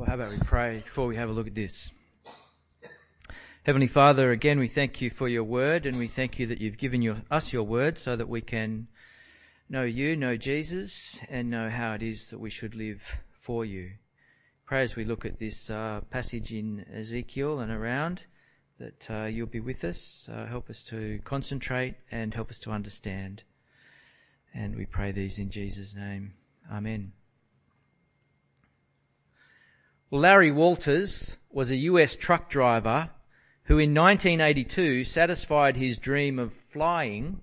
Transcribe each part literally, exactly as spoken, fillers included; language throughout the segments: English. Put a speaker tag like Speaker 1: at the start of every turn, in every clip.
Speaker 1: Well, how about we pray before we have a look at this? Heavenly Father, again we thank you for your word, and we thank you that you've given your, us your word so that we can know you, know Jesus, and know how it is that we should live for you. Pray as we look at this uh, passage in Ezekiel and around, that uh, you'll be with us, uh, help us to concentrate and help us to understand. And we pray these in Jesus' name. Amen. Well, Larry Walters was a U S truck driver who in nineteen eighty-two satisfied his dream of flying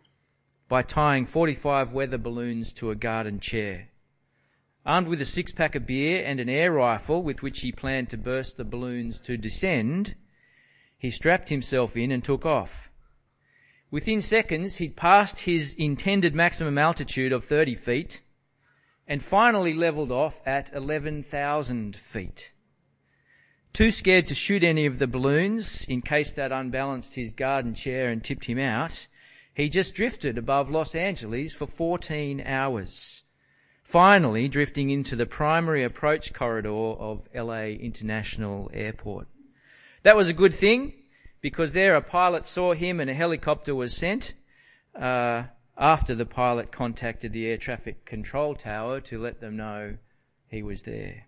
Speaker 1: by tying forty-five weather balloons to a garden chair. Armed with a six-pack of beer and an air rifle with which he planned to burst the balloons to descend, he strapped himself in and took off. Within seconds, he'd passed his intended maximum altitude of thirty feet and finally levelled off at eleven thousand feet. Too scared to shoot any of the balloons in case that unbalanced his garden chair and tipped him out, he just drifted above Los Angeles for fourteen hours, finally drifting into the primary approach corridor of L A International Airport. That was a good thing, because there a pilot saw him and a helicopter was sent uh, after the pilot contacted the air traffic control tower to let them know he was there.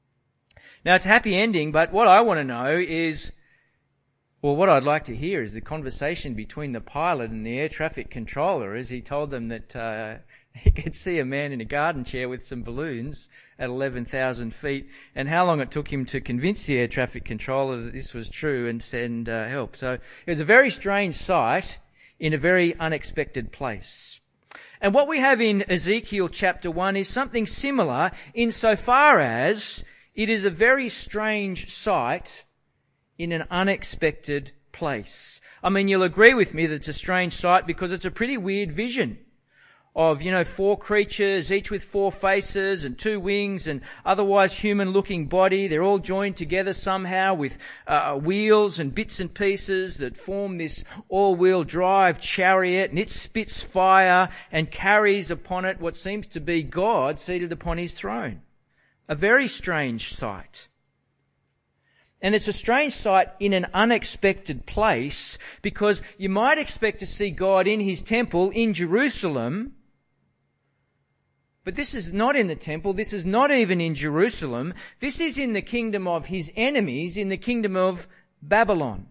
Speaker 1: Now, it's a happy ending, but what I want to know is, well, what I'd like to hear is the conversation between the pilot and the air traffic controller as he told them that uh, he could see a man in a garden chair with some balloons at eleven thousand feet, and how long it took him to convince the air traffic controller that this was true and send uh, help. So it was a very strange sight in a very unexpected place. And what we have in Ezekiel chapter one is something similar insofar as it is a very strange sight in an unexpected place. I mean, you'll agree with me that it's a strange sight because it's a pretty weird vision of, you know, four creatures, each with four faces and two wings and otherwise human-looking body. They're all joined together somehow with uh, wheels and bits and pieces that form this all-wheel drive chariot, and it spits fire and carries upon it what seems to be God seated upon his throne. A very strange sight. And it's a strange sight in an unexpected place, because you might expect to see God in his temple in Jerusalem, but this is not in the temple, this is not even in Jerusalem, this is in the kingdom of his enemies, in the kingdom of Babylon.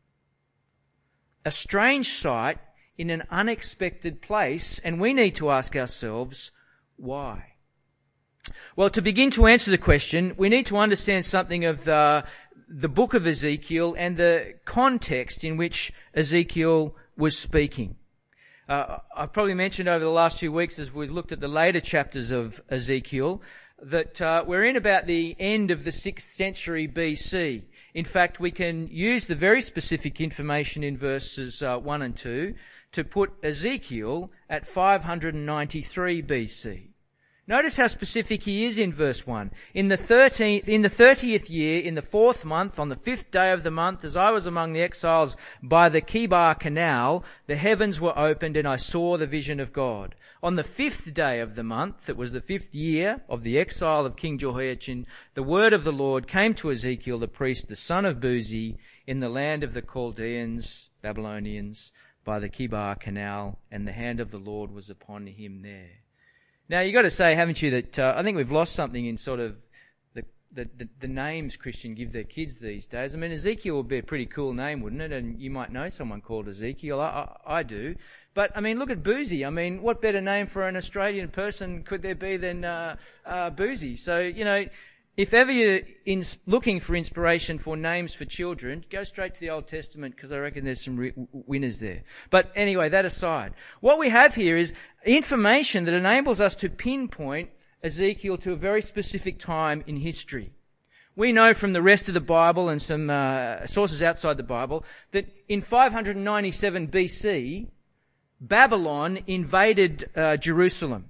Speaker 1: A strange sight in an unexpected place, and we need to ask ourselves, why? Well, to begin to answer the question, we need to understand something of the, the book of Ezekiel and the context in which Ezekiel was speaking. Uh, I've probably mentioned over the last few weeks as we've looked at the later chapters of Ezekiel that uh, we're in about the end of the sixth century B C. In fact, we can use the very specific information in verses uh, one and two to put Ezekiel at five hundred ninety-three B C. Notice how specific he is in verse one. In the thirteenth, in the thirtieth year, in the fourth month, on the fifth day of the month, as I was among the exiles by the Kibar Canal, the heavens were opened and I saw the vision of God. On the fifth day of the month, that was the fifth year of the exile of King Jehoiachin, the word of the Lord came to Ezekiel the priest, the son of Buzi, in the land of the Chaldeans, Babylonians, by the Kibar Canal, and the hand of the Lord was upon him there. Now, you've got to say, haven't you, that uh, I think we've lost something in sort of the, the, the, the names Christians give their kids these days. I mean, Ezekiel would be a pretty cool name, wouldn't it? And you might know someone called Ezekiel. I, I, I do. But, I mean, look at Boozy. I mean, what better name for an Australian person could there be than uh, uh, Boozy? So, you know, if ever you're in, looking for inspiration for names for children, go straight to the Old Testament, because I reckon there's some re- winners there. But anyway, that aside, what we have here is information that enables us to pinpoint Ezekiel to a very specific time in history. We know from the rest of the Bible and some uh, sources outside the Bible that in five hundred ninety-seven B C, Babylon invaded uh, Jerusalem.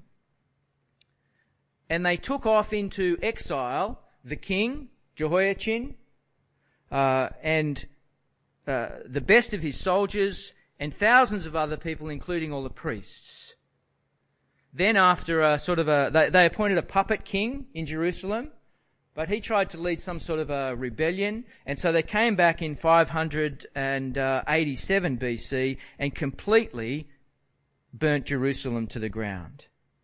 Speaker 1: And they took off into exile the king, Jehoiachin, uh, and uh, the best of his soldiers, and thousands of other people, including all the priests. Then after a sort of a, they, they appointed a puppet king in Jerusalem, But he tried to lead some sort of a rebellion, and so they came back in five hundred eighty-seven B C and completely burnt Jerusalem to the ground.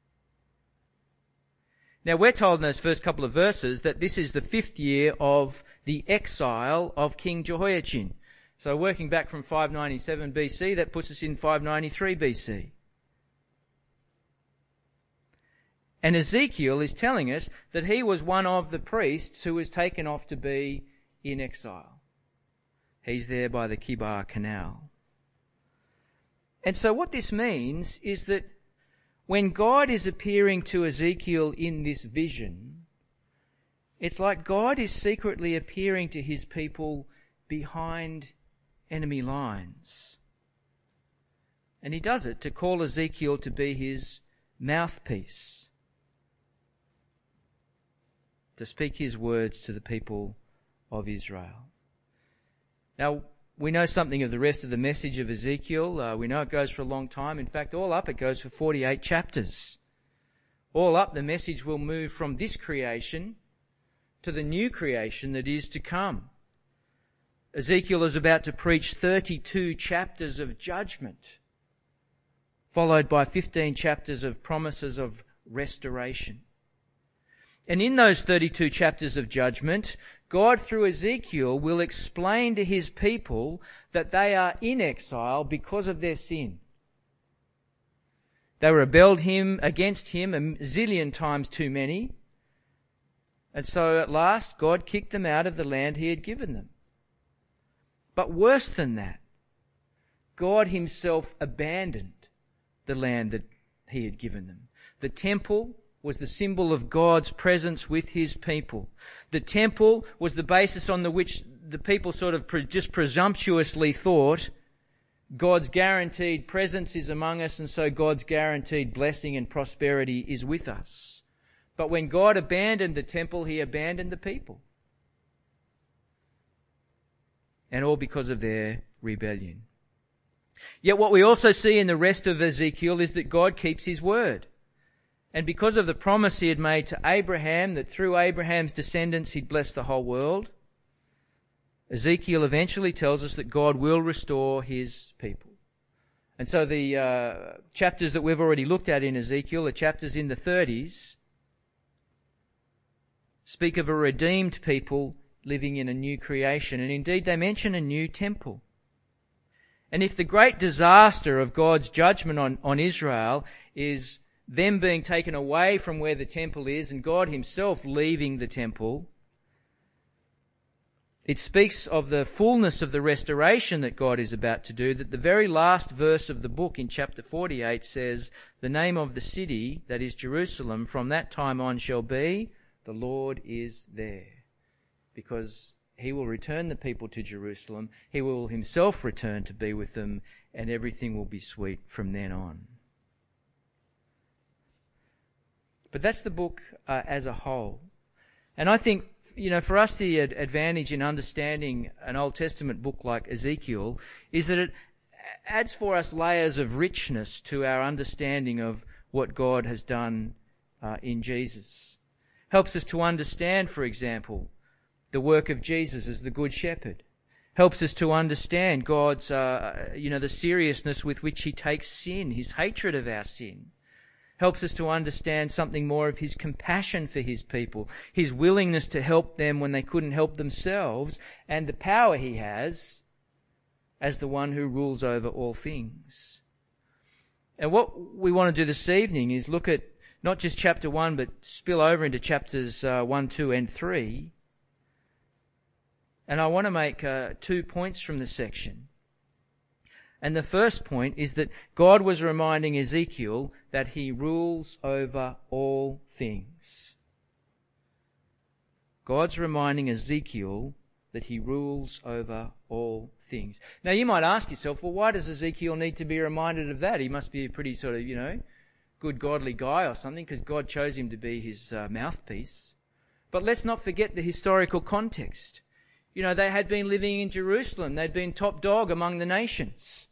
Speaker 1: Now we're told in those first couple of verses that this is the fifth year of the exile of King Jehoiachin. So working back from five ninety-seven B C, that puts us in five ninety-three B C. And Ezekiel is telling us that he was one of the priests who was taken off to be in exile. He's there by the Kibar Canal. And so what this means is that when God is appearing to Ezekiel in this vision, it's like God is secretly appearing to his people behind enemy lines. And he does it to call Ezekiel to be his mouthpiece, to speak his words to the people of Israel. Now, we know something of the rest of the message of Ezekiel. Uh, we know it goes for a long time. In fact, all up it goes for forty-eight chapters. All up the message will move from this creation to the new creation that is to come. Ezekiel is about to preach thirty-two chapters of judgment, followed by fifteen chapters of promises of restoration. And in those thirty-two chapters of judgment, God through Ezekiel will explain to his people that they are in exile because of their sin. They rebelled him against him a zillion times too many. And so at last God kicked them out of the land he had given them. But worse than that, God himself abandoned the land that he had given them. The temple was the symbol of God's presence with his people. The temple was the basis on the which the people sort of pre- just presumptuously thought God's guaranteed presence is among us, and so God's guaranteed blessing and prosperity is with us. But when God abandoned the temple, he abandoned the people. And all because of their rebellion. Yet what we also see in the rest of Ezekiel is that God keeps his word. And because of the promise he had made to Abraham, that through Abraham's descendants he'd bless the whole world, Ezekiel eventually tells us that God will restore his people. And so the uh, chapters that we've already looked at in Ezekiel, the chapters in the thirties, speak of a redeemed people living in a new creation. And indeed they mention a new temple. And if the great disaster of God's judgment on, on Israel is them being taken away from where the temple is and God himself leaving the temple, it speaks of the fullness of the restoration that God is about to do, that the very last verse of the book in chapter forty-eight says, "The name of the city, that is Jerusalem, from that time on shall be, the Lord is there." Because he will return the people to Jerusalem, he will himself return to be with them, and everything will be sweet from then on. But that's the book uh, as a whole. And I think, you know, for us the ad- advantage in understanding an Old Testament book like Ezekiel is that it adds for us layers of richness to our understanding of what God has done uh, in Jesus. Helps us to understand, for example, the work of Jesus as the Good Shepherd. Helps us to understand God's, uh, you know, the seriousness with which he takes sin, his hatred of our sin. Helps us to understand something more of his compassion for his people, his willingness to help them when they couldn't help themselves, and the power he has as the one who rules over all things. And what we want to do this evening is look at not just chapter one, but spill over into chapters uh, one, two, and three. And I want to make uh, two points from this section. And the first point is that God was reminding Ezekiel that he rules over all things. God's reminding Ezekiel that he rules over all things. Now you might ask yourself, well, why does Ezekiel need to be reminded of that? He must be a pretty sort of, you know, good godly guy or something, because God chose him to be his uh, mouthpiece. But let's not forget the historical context. You know, they had been living in Jerusalem. They'd been top dog among the nations.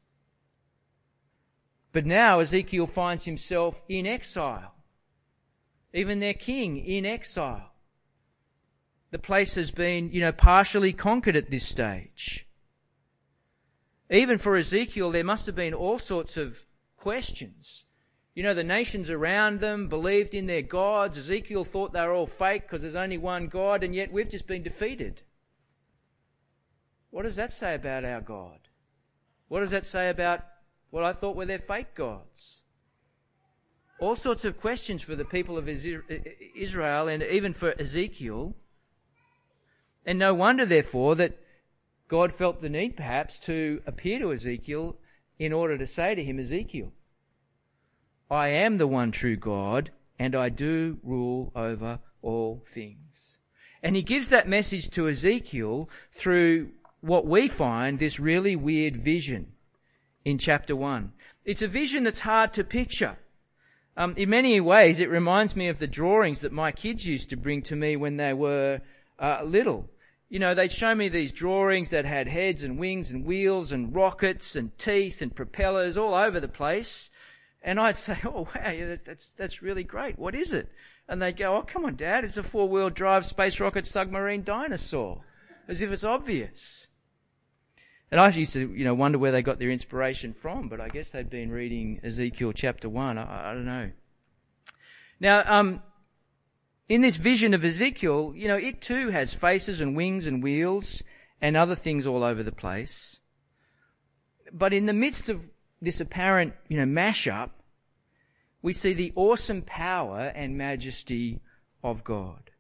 Speaker 1: But now Ezekiel finds himself in exile. Even their king in exile. the place has been, you know, partially conquered at this stage. Even for Ezekiel, there must have been all sorts of questions. You know, the nations around them believed in their gods. Ezekiel thought they were all fake because there's only one God, and yet we've just been defeated. What does that say about our God? What does that say about what I thought were their fake gods? All sorts of questions for the people of Israel and even for Ezekiel. And no wonder, therefore, that God felt the need perhaps to appear to Ezekiel in order to say to him, Ezekiel, I am the one true God, and I do rule over all things. And he gives that message to Ezekiel through what we find this really weird vision in chapter one. It's a vision that's hard to picture. Um, in many ways, it reminds me of the drawings that my kids used to bring to me when they were uh, little. You know, they'd show me these drawings that had heads and wings and wheels and rockets and teeth and propellers all over the place. And I'd say, oh, wow, that's that's really great. What is it? And they'd go, oh, come on, Dad, it's a four-wheel drive space rocket submarine dinosaur. As if it's obvious. And I used to, you know, wonder where they got their inspiration from, but I guess they'd been reading Ezekiel chapter one. I, I don't know. Now, um, in this vision of Ezekiel, you know, it too has faces and wings and wheels and other things all over the place. But in the midst of this apparent, you know, mashup, we see the awesome power and majesty of God.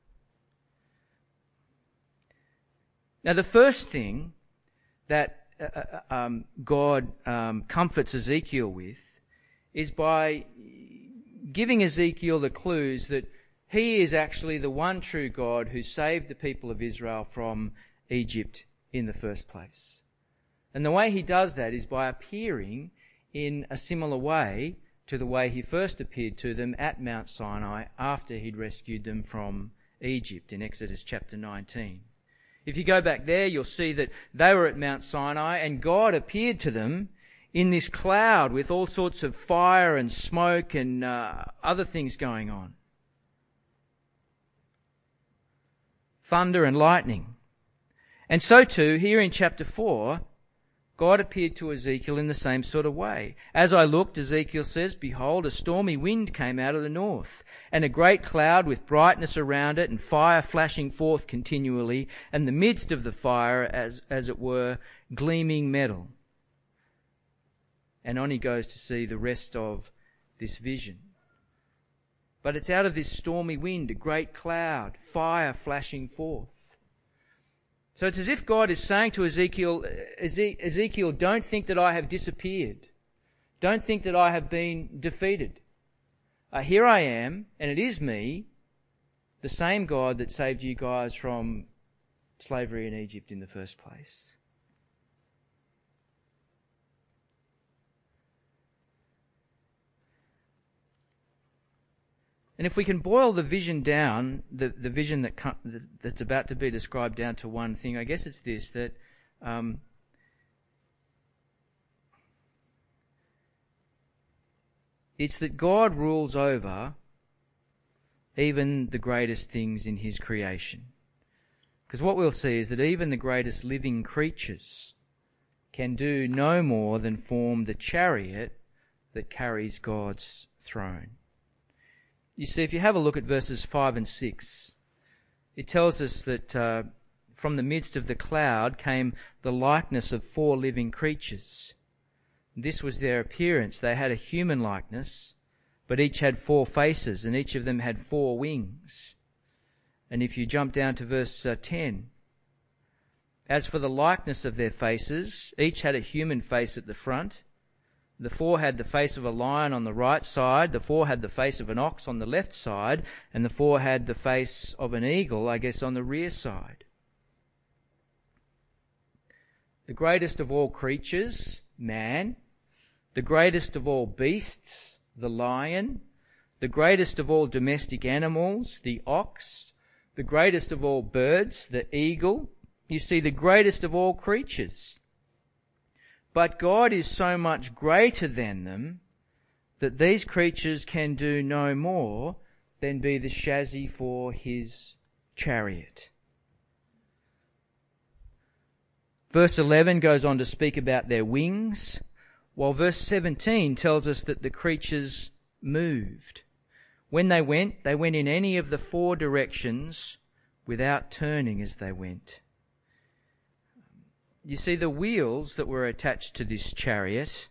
Speaker 1: Now, the first thing that uh, um, God um, comforts Ezekiel with is by giving Ezekiel the clues that he is actually the one true God who saved the people of Israel from Egypt in the first place. And the way he does that is by appearing in a similar way to the way he first appeared to them at Mount Sinai after he'd rescued them from Egypt in Exodus chapter nineteen. If you go back there, you'll see that they were at Mount Sinai and God appeared to them in this cloud with all sorts of fire and smoke and uh, other things going on. Thunder and lightning. And so too, here in chapter four, God appeared to Ezekiel in the same sort of way. As I looked, Ezekiel says, behold, a stormy wind came out of the north, and a great cloud with brightness around it, and fire flashing forth continually, and the midst of the fire, as, as it were, gleaming metal. And on he goes to see the rest of this vision. But it's out of this stormy wind, a great cloud, fire flashing forth. So it's as if God is saying to Ezekiel, Ezekiel, don't think that I have disappeared. Don't think that I have been defeated. Uh, here I am, and it is me, the same God that saved you guys from slavery in Egypt in the first place. And if we can boil the vision down, the, the vision that that's about to be described down to one thing, I guess it's this, that um, it's that God rules over even the greatest things in his creation. Because what we'll see is that even the greatest living creatures can do no more than form the chariot that carries God's throne. You see, if you have a look at verses five and six, it tells us that uh, from the midst of the cloud came the likeness of four living creatures. This was their appearance. They had a human likeness, but each had four faces, and each of them had four wings. And if you jump down to verse uh, ten, as for the likeness of their faces, each had a human face at the front. The four had the face of a lion on the right side, the four had the face of an ox on the left side, and the four had the face of an eagle, I guess, on the rear side. The greatest of all creatures, man, the greatest of all beasts, the lion, the greatest of all domestic animals, the ox, the greatest of all birds, the eagle, you see, the greatest of all creatures. But God is so much greater than them that these creatures can do no more than be the chassis for his chariot. Verse eleven goes on to speak about their wings, while verse seventeen tells us that the creatures moved. When they went, they went in any of the four directions without turning as they went. You see, the wheels that were attached to this chariot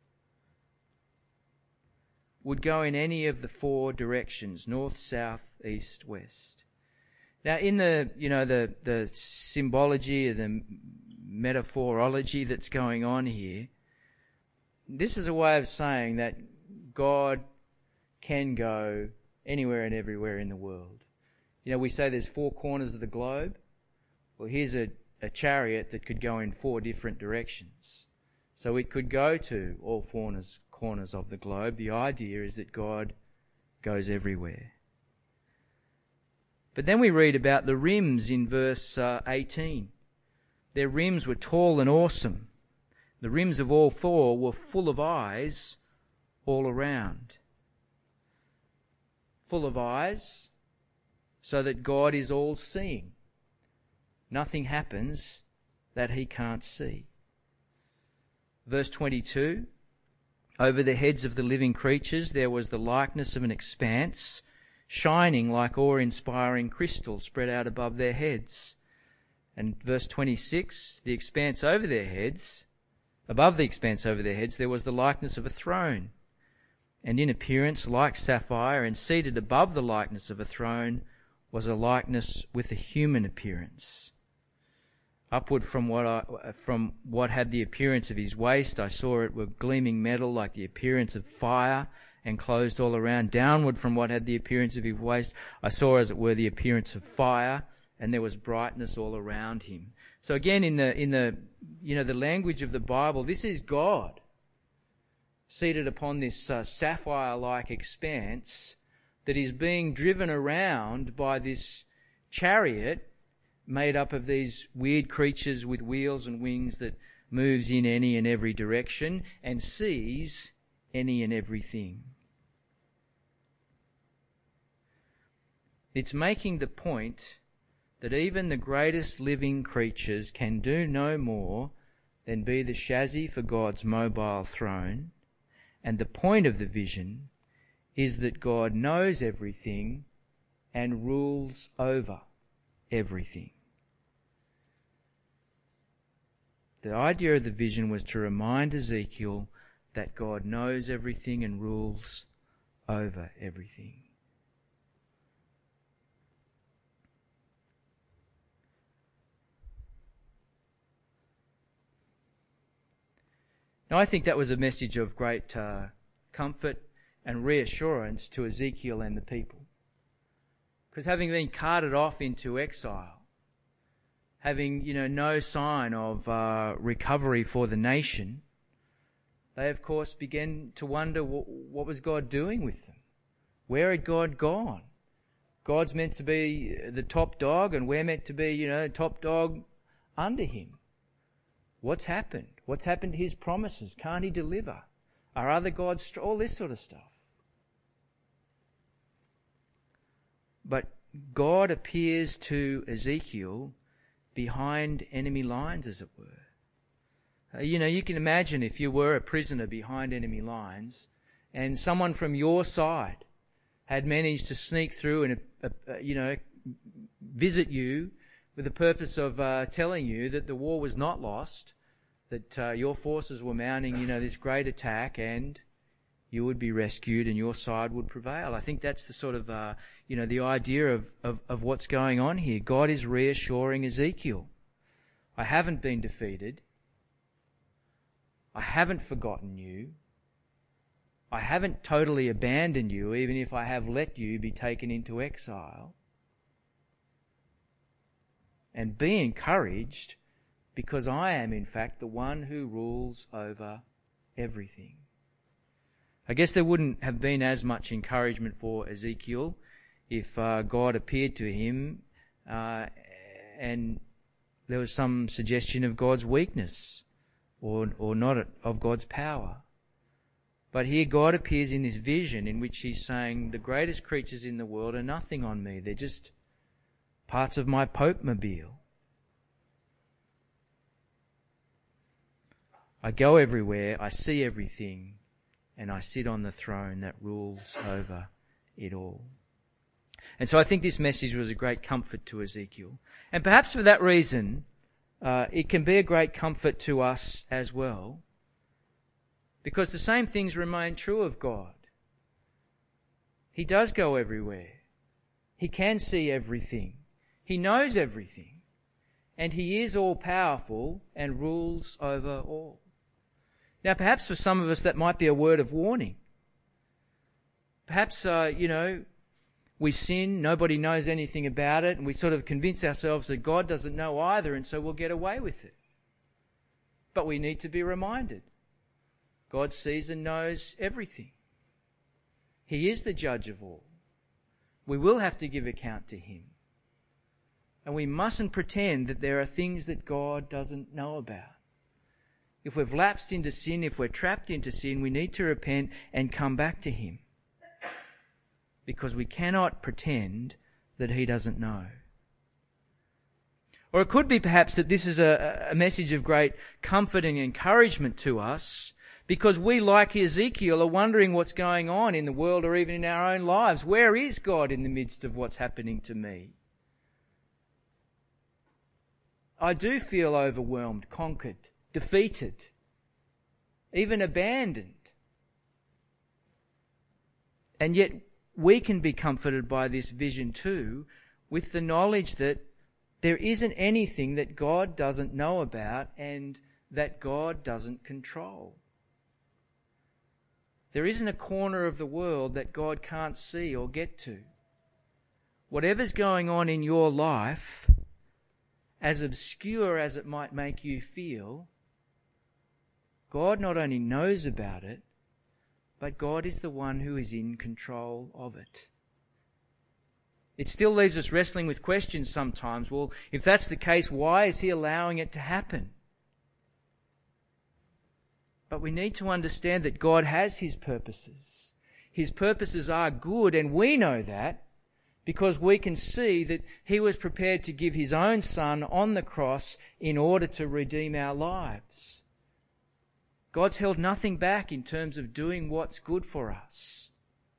Speaker 1: would go in any of the four directions, north, south, east, west. Now, in the, you know, the, the symbology, the metaphorology that's going on here, this is a way of saying that God can go anywhere and everywhere in the world. You know, we say there's four corners of the globe. Well, here's a, a chariot that could go in four different directions. So it could go to all corners, corners of the globe. The idea is that God goes everywhere. But then we read about the rims in verse uh, eighteen. Their rims were tall and awesome. The rims of all four were full of eyes all around. Full of eyes, so that God is all-seeing. Nothing happens that he can't see. Verse twenty-two, over the heads of the living creatures there was the likeness of an expanse, shining like awe-inspiring crystal spread out above their heads. And verse twenty-six, the expanse over their heads, above the expanse over their heads, there was the likeness of a throne, and in appearance like sapphire, and seated above the likeness of a throne was a likeness with a human appearance. Upward from what I, from what had the appearance of his waist, I saw it were gleaming metal like the appearance of fire, enclosed all around. Downward from what had the appearance of his waist, I saw as it were the appearance of fire, and there was brightness all around him. So again, in the in the you know the language of the Bible, this is God seated upon this uh, sapphire-like expanse that is being driven around by this chariot made up of these weird creatures with wheels and wings that moves in any and every direction and sees any and everything. It's making the point that even the greatest living creatures can do no more than be the chassis for God's mobile throne. And the point of the vision is that God knows everything and rules over everything. The idea of the vision was to remind Ezekiel that God knows everything and rules over everything. Now, I think that was a message of great uh, comfort and reassurance to Ezekiel and the people. Because having been carted off into exile, having, you know, no sign of uh, recovery for the nation, they, of course, began to wonder what, what was God doing with them? Where had God gone? God's meant to be the top dog, and we're meant to be, you know, top dog under him. What's happened? What's happened to his promises? Can't he deliver? Are other gods... Str- all this sort of stuff. But God appears to Ezekiel behind enemy lines, as it were. Uh, you know, you can imagine if you were a prisoner behind enemy lines and someone from your side had managed to sneak through and, uh, uh, you know, visit you with the purpose of uh, telling you that the war was not lost, that uh, your forces were mounting, you know, this great attack, and you would be rescued and your side would prevail. I think that's the sort of, uh, you know, the idea of, of, of what's going on here. God is reassuring Ezekiel. I haven't been defeated. I haven't forgotten you. I haven't totally abandoned you, even if I have let you be taken into exile. And be encouraged, because I am, in fact, the one who rules over everything. I guess there wouldn't have been as much encouragement for Ezekiel if uh, God appeared to him uh, and there was some suggestion of God's weakness or, or not of God's power. But here God appears in this vision in which he's saying, the greatest creatures in the world are nothing on me. They're just parts of my Pope-mobile. I go everywhere, I see everything, and I sit on the throne that rules over it all. And so I think this message was a great comfort to Ezekiel. And perhaps for that reason, uh, it can be a great comfort to us as well, because the same things remain true of God. He does go everywhere. He can see everything. He knows everything. And He is all-powerful and rules over all. Now, perhaps for some of us that might be a word of warning. Perhaps, uh, you know, we sin, nobody knows anything about it, and we sort of convince ourselves that God doesn't know either, and so we'll get away with it. But we need to be reminded. God sees and knows everything. He is the judge of all. We will have to give account to Him. And we mustn't pretend that there are things that God doesn't know about. If we've lapsed into sin, if we're trapped into sin, we need to repent and come back to Him. Because we cannot pretend that He doesn't know. Or it could be perhaps that this is a, a message of great comfort and encouragement to us, because we, like Ezekiel, are wondering what's going on in the world or even in our own lives. Where is God in the midst of what's happening to me? I do feel overwhelmed, conquered, defeated, even abandoned. And yet we can be comforted by this vision too, with the knowledge that there isn't anything that God doesn't know about and that God doesn't control. There isn't a corner of the world that God can't see or get to. Whatever's going on in your life, as obscure as it might make you feel, God not only knows about it, but God is the one who is in control of it. It still leaves us wrestling with questions sometimes. Well, if that's the case, why is He allowing it to happen? But we need to understand that God has His purposes. His purposes are good, and we know that because we can see that He was prepared to give His own Son on the cross in order to redeem our lives. God's held nothing back in terms of doing what's good for us.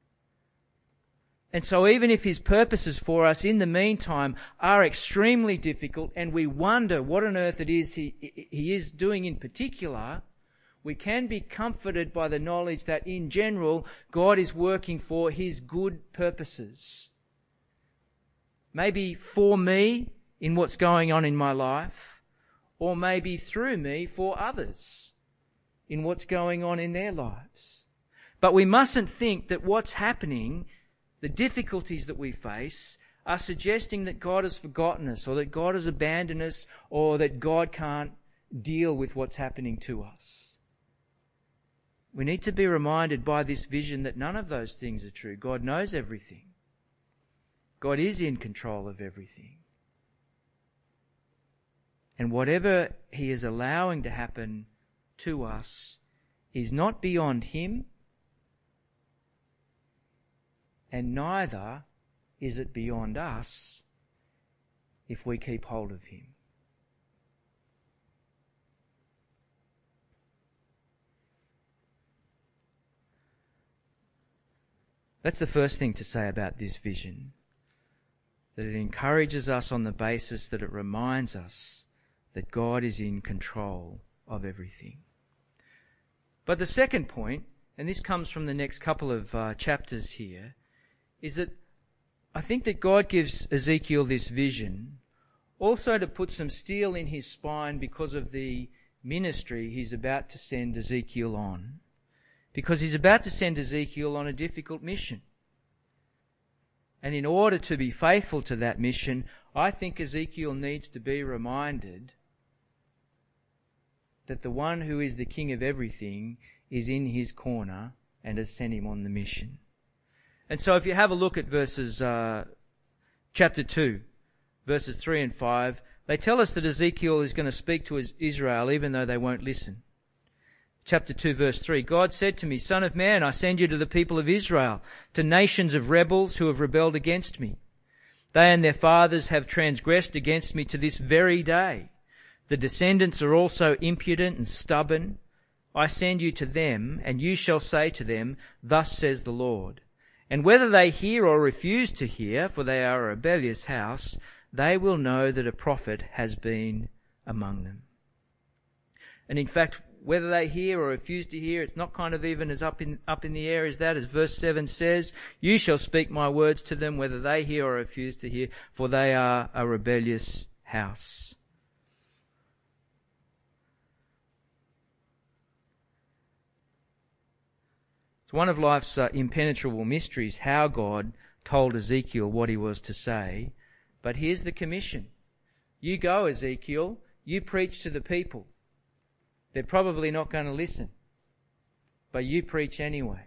Speaker 1: And so even if His purposes for us in the meantime are extremely difficult and we wonder what on earth it is He, he is doing in particular, we can be comforted by the knowledge that in general, God is working for His good purposes. Maybe for me in what's going on in my life, or maybe through me for others in what's going on in their lives. But we mustn't think that what's happening, the difficulties that we face, are suggesting that God has forgotten us, or that God has abandoned us, or that God can't deal with what's happening to us. We need to be reminded by this vision that none of those things are true. God knows everything. God is in control of everything. And whatever He is allowing to happen to us is not beyond Him, and neither is it beyond us if we keep hold of Him. That's the first thing to say about this vision, that it encourages us on the basis that it reminds us that God is in control of everything. But the second point, and this comes from the next couple of uh, chapters here, is that I think that God gives Ezekiel this vision also to put some steel in his spine because of the ministry He's about to send Ezekiel on. Because He's about to send Ezekiel on a difficult mission. And in order to be faithful to that mission, I think Ezekiel needs to be reminded that the one who is the King of everything is in His corner and has sent him on the mission. And so if you have a look at verses, uh, chapter two, verses three and five, they tell us that Ezekiel is going to speak to Israel even though they won't listen. Chapter two, verse three, God said to me, Son of man, I send you to the people of Israel, to nations of rebels who have rebelled against me. They and their fathers have transgressed against me to this very day. The descendants are also impudent and stubborn. I send you to them, and you shall say to them, Thus says the Lord. And whether they hear or refuse to hear, for they are a rebellious house, they will know that a prophet has been among them. And in fact, whether they hear or refuse to hear, it's not kind of even as up in up in the air as that, as verse seven says, You shall speak my words to them, whether they hear or refuse to hear, for they are a rebellious house. It's one of life's uh, impenetrable mysteries, how God told Ezekiel what he was to say. But here's the commission. You go, Ezekiel, you preach to the people. They're probably not going to listen, but you preach anyway.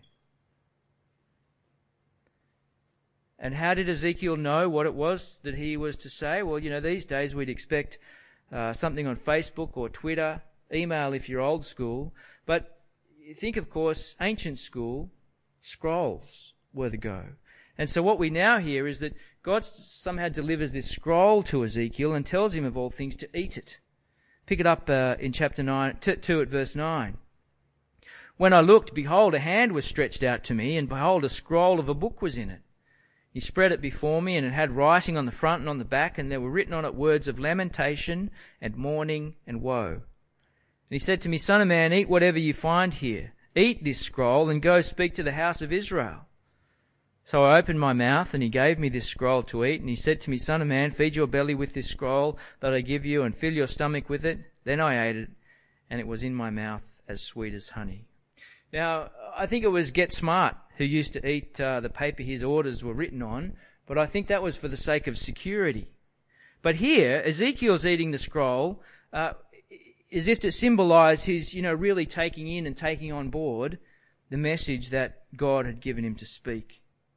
Speaker 1: And how did Ezekiel know what it was that he was to say? Well, you know, these days we'd expect uh, something on Facebook or Twitter, email if you're old school. But you think, of course, ancient school, scrolls were the go. And so what we now hear is that God somehow delivers this scroll to Ezekiel and tells him of all things to eat it. Pick it up uh, in chapter nine, t- two at verse nine. When I looked, behold, a hand was stretched out to me, and behold, a scroll of a book was in it. He spread it before me, and it had writing on the front and on the back, and there were written on it words of lamentation and mourning and woe. And he said to me, Son of man, eat whatever you find here. Eat this scroll, and go speak to the house of Israel. So I opened my mouth, and he gave me this scroll to eat, and he said to me, Son of man, feed your belly with this scroll that I give you, and fill your stomach with it. Then I ate it, and it was in my mouth as sweet as honey. Now, I think it was Get Smart who used to eat uh, the paper his orders were written on, but I think that was for the sake of security. But here, Ezekiel's eating the scroll uh, as if to symbolize his, you know, really taking in and taking on board the message that God had given him to speak.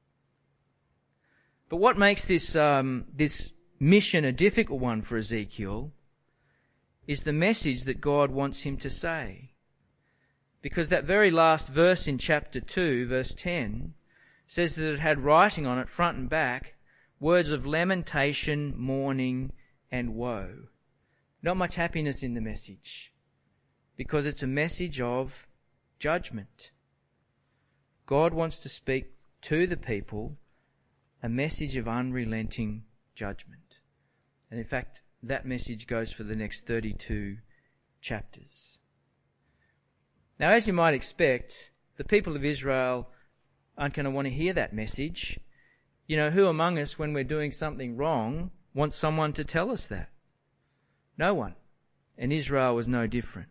Speaker 1: But what makes this um, this mission a difficult one for Ezekiel is the message that God wants him to say. Because that very last verse in chapter two, verse ten, says that it had writing on it, front and back, words of lamentation, mourning, and woe. Not much happiness in the message, because it's a message of judgment. God wants to speak to the people a message of unrelenting judgment. And in fact, that message goes for the next thirty-two chapters. Now, as you might expect, the people of Israel aren't going to want to hear that message. You know, who among us, when we're doing something wrong, wants someone to tell us that? No one. And Israel was no different.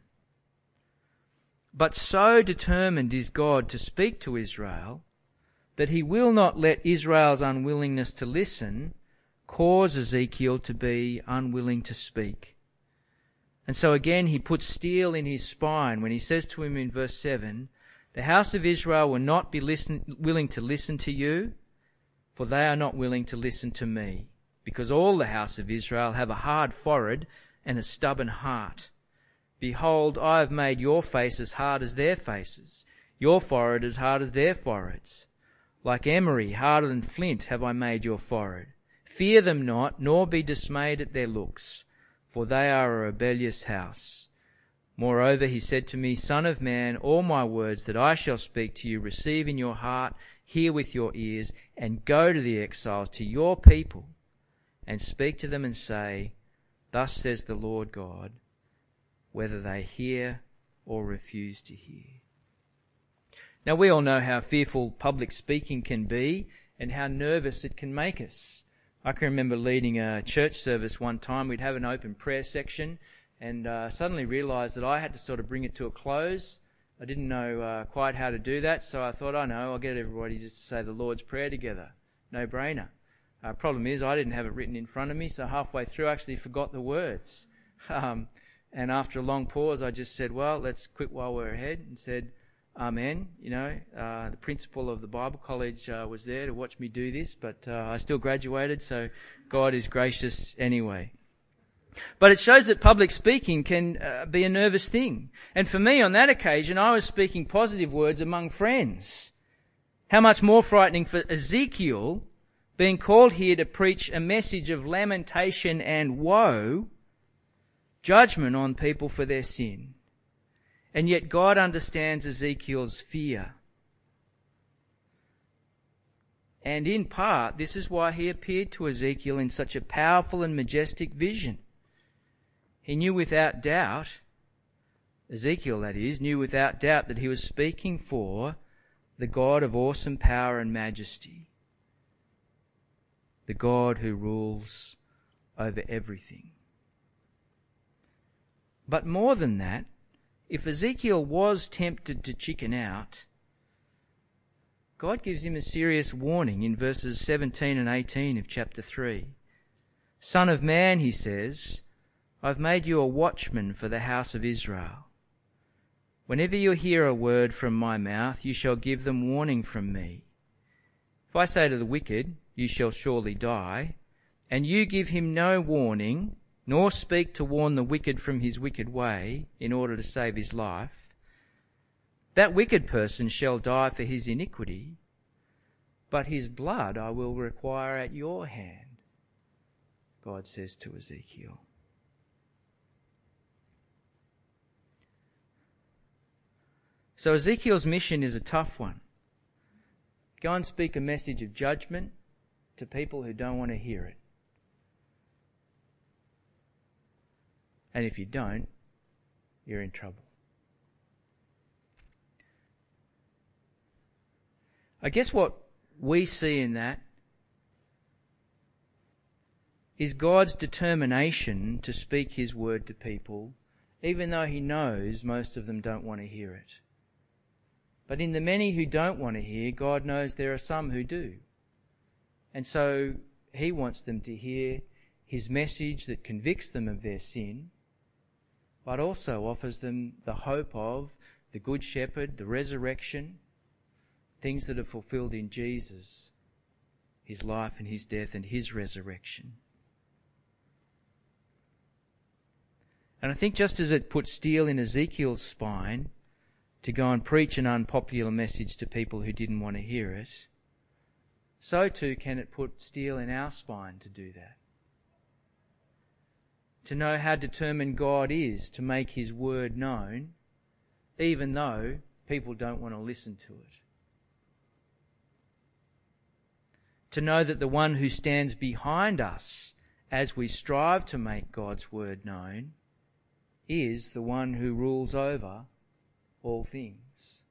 Speaker 1: But so determined is God to speak to Israel that he will not let Israel's unwillingness to listen cause Ezekiel to be unwilling to speak. And so again he puts steel in his spine when he says to him in verse seven, The house of Israel will not be listen, willing to listen to you, for they are not willing to listen to me, because all the house of Israel have a hard forehead and a stubborn heart. Behold, I have made your face as hard as their faces, your forehead as hard as their foreheads. Like emery, harder than flint, have I made your forehead. Fear them not, nor be dismayed at their looks, for they are a rebellious house. Moreover, he said to me, Son of man, all my words that I shall speak to you, receive in your heart, hear with your ears, and go to the exiles, to your people, and speak to them and say, Thus says the Lord God, whether they hear or refuse to hear. Now, we all know how fearful public speaking can be and how nervous it can make us. I can remember leading a church service one time. We'd have an open prayer section and uh, suddenly realised that I had to sort of bring it to a close. I didn't know uh, quite how to do that, so I thought, I know, I'll get everybody just to say the Lord's Prayer together. No brainer. Uh, problem is, I didn't have it written in front of me, so halfway through I actually forgot the words. Um, and after a long pause, I just said, well, let's quit while we're ahead, and said, Amen. You know, uh, the principal of the Bible college uh, was there to watch me do this, but uh, I still graduated, so God is gracious anyway. But it shows that public speaking can uh, be a nervous thing. And for me, on that occasion, I was speaking positive words among friends. How much more frightening for Ezekiel, being called here to preach a message of lamentation and woe, judgment on people for their sin. And yet God understands Ezekiel's fear. And in part, this is why he appeared to Ezekiel in such a powerful and majestic vision. He knew without doubt, Ezekiel that is, knew without doubt that he was speaking for the God of awesome power and majesty, the God who rules over everything. But more than that, if Ezekiel was tempted to chicken out, God gives him a serious warning in verses seventeen and eighteen of chapter three. Son of man, he says, I've made you a watchman for the house of Israel. Whenever you hear a word from my mouth, you shall give them warning from me. If I say to the wicked, you shall surely die, and you give him no warning, nor speak to warn the wicked from his wicked way in order to save his life, that wicked person shall die for his iniquity, but his blood I will require at your hand, God says to Ezekiel. So Ezekiel's mission is a tough one. Go and speak a message of judgment to people who don't want to hear it. And if you don't, you're in trouble. I guess what we see in that is God's determination to speak his word to people, even though he knows most of them don't want to hear it. But in the many who don't want to hear, God knows there are some who do. And so he wants them to hear his message that convicts them of their sin, but also offers them the hope of the Good Shepherd, the resurrection, things that are fulfilled in Jesus, his life and his death and his resurrection. And I think just as it put steel in Ezekiel's spine to go and preach an unpopular message to people who didn't want to hear it, so too can it put steel in our spine to do that. To know how determined God is to make his word known, even though people don't want to listen to it. To know that the one who stands behind us as we strive to make God's word known is the one who rules over all things.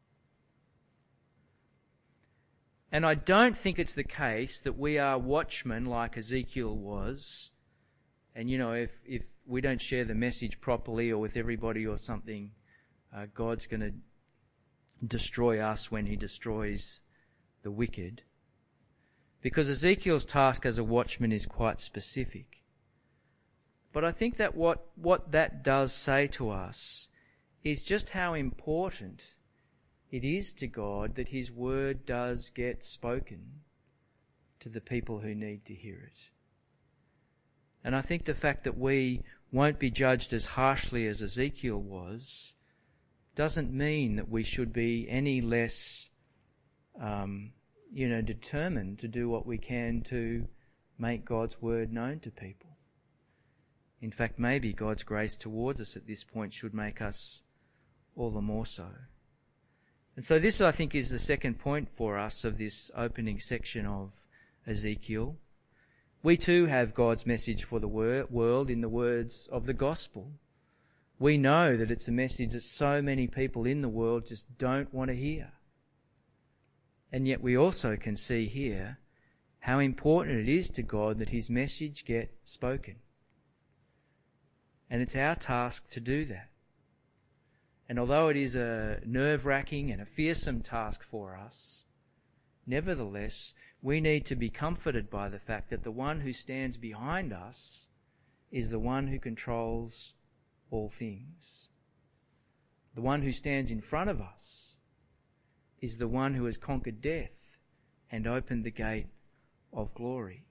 Speaker 1: And I don't think it's the case that we are watchmen like Ezekiel was, and you know, if, if we don't share the message properly or with everybody or something, uh, God's going to destroy us when he destroys the wicked. Because Ezekiel's task as a watchman is quite specific. But I think that what, what that does say to us is just how important it is to God that his word does get spoken to the people who need to hear it. And I think the fact that we won't be judged as harshly as Ezekiel was doesn't mean that we should be any less, um, you know, determined to do what we can to make God's word known to people. In fact, maybe God's grace towards us at this point should make us all the more so. And so this, I think, is the second point for us of this opening section of Ezekiel. We too have God's message for the wor- world in the words of the gospel. We know that it's a message that so many people in the world just don't want to hear. And yet we also can see here how important it is to God that his message get spoken. And it's our task to do that. And although it is a nerve-wracking and a fearsome task for us, nevertheless, we need to be comforted by the fact that the one who stands behind us is the one who controls all things. The one who stands in front of us is the one who has conquered death and opened the gate of glory.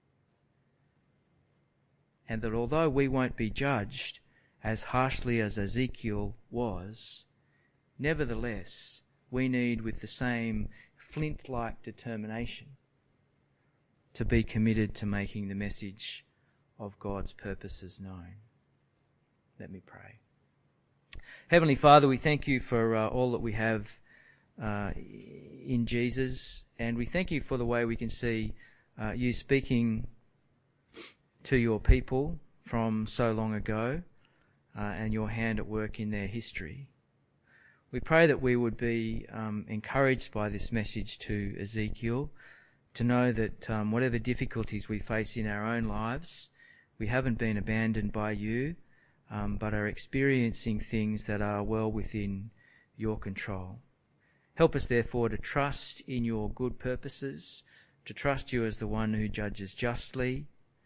Speaker 1: And that although we won't be judged as harshly as Ezekiel was, nevertheless, we need with the same flint-like determination to be committed to making the message of God's purposes known. Let me pray. Heavenly Father, we thank you for uh, all that we have uh, in Jesus, and we thank you for the way we can see uh, you speaking to your people from so long ago uh, and your hand at work in their history. We pray that we would be um, encouraged by this message to Ezekiel, to know that um, whatever difficulties we face in our own lives, we haven't been abandoned by you, um, but are experiencing things that are well within your control. Help us, therefore, to trust in your good purposes, to trust you as the one who judges justly,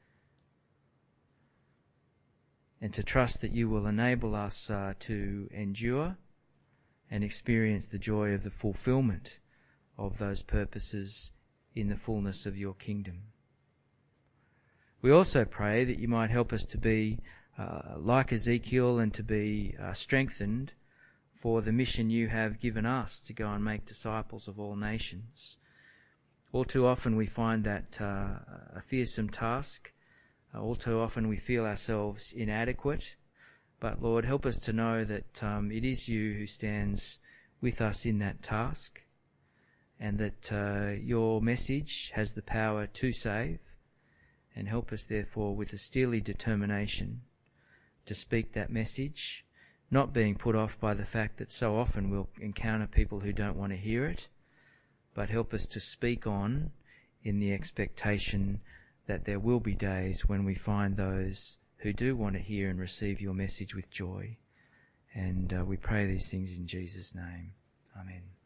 Speaker 1: and to trust that you will enable us uh, to endure and experience the joy of the fulfillment of those purposes in the fullness of your kingdom. We also pray that you might help us to be uh, like Ezekiel and to be uh, strengthened for the mission you have given us to go and make disciples of all nations. All too often we find that uh, a fearsome task. Uh, all too often we feel ourselves inadequate. But Lord, help us to know that um, it is you who stands with us in that task, and that uh, your message has the power to save, and help us therefore with a steely determination to speak that message, not being put off by the fact that so often we'll encounter people who don't want to hear it, but help us to speak on in the expectation that there will be days when we find those who do want to hear and receive your message with joy. And uh, we pray these things in Jesus' name. Amen.